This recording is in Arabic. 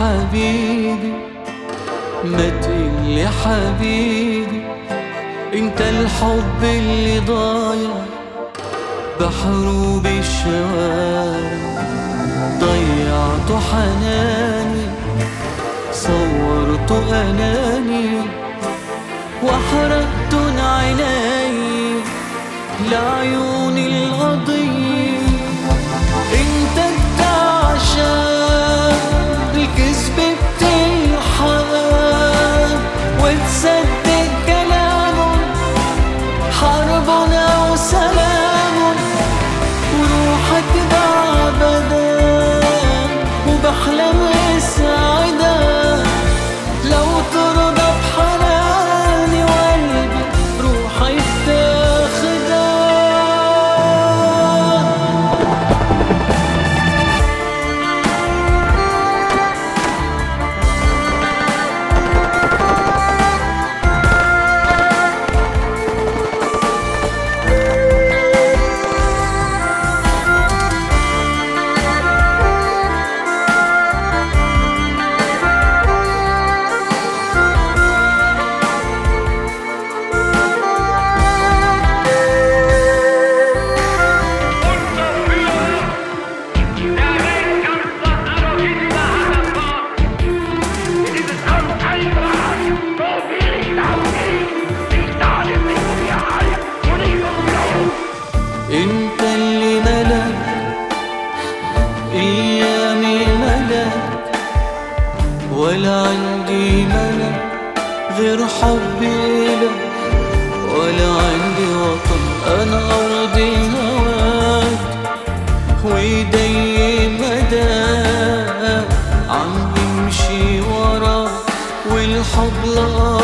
حبيبي ما تقل يا حبيبي، انت الحب اللي ضايع بحروب الشوارع. ضيعت حناني صورت أناني وحرقت عيني لعيون القضية. انت بتعشق الكذب بتلحق وتصدق كلامه حرب او سلام، وروحك بعبدا وبحلم اسعدك لو ترضى بحناني وقلبي روحي بتاخدك. انت اللي ملك ايامي ملك، ولا عندي ملك غير حبي لك، ولا عندي وطن انا ارضي هواك، وايدي مداك عم بمشي وراك والحب لك